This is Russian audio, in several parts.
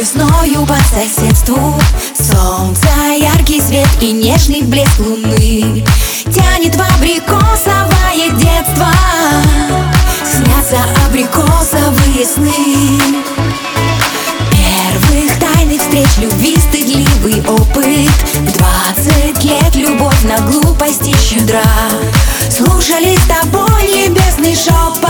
весною по соседству. Солнце, яркий свет и нежный блеск луны тянет в абрикосовое детство. Снятся абрикосовые сны первых тайных встреч, любви стыдливый опыт. В 20 лет любовь на глупости щедра. Слушали с тобой небесный шепот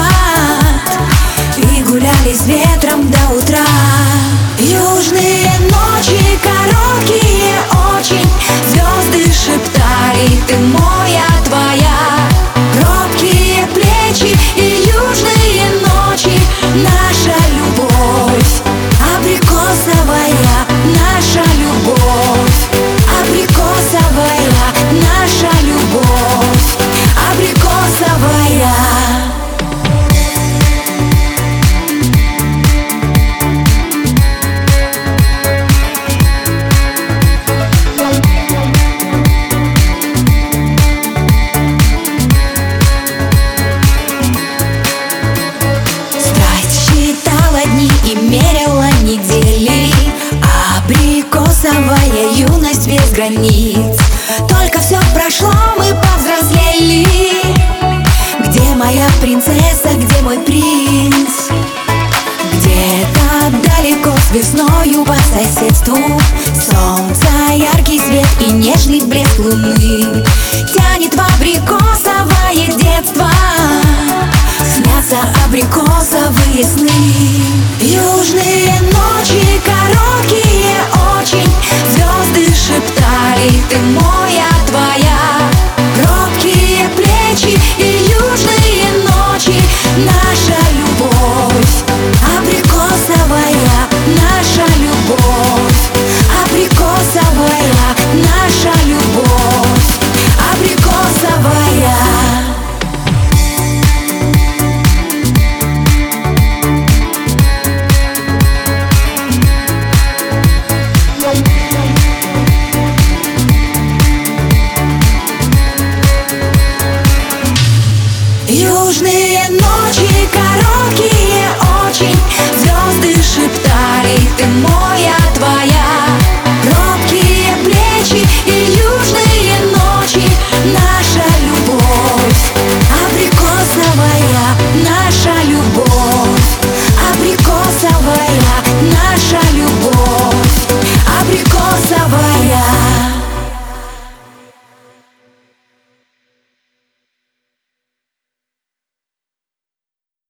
и гуляли с ветром до утра. Южные ночи, короткие очень, звезды шептали: ты моя, твоя. Робкие плечи и южные ночи, наша любовь абрикосовая, наша любовь абрикосовая, наша любовь абрикосовая. Мерила недели, абрикосовая юность без границ. Только все прошло, мы повзрослели. Где моя принцесса, где мой принц? Где-то далеко с весною по соседству. Солнце, яркий свет и нежный блеск луны тянет в абрикосовое детство. Снятся абрикосовые сны. Южные ночи, короткие очень, звезды шептали: ты моя, твоя.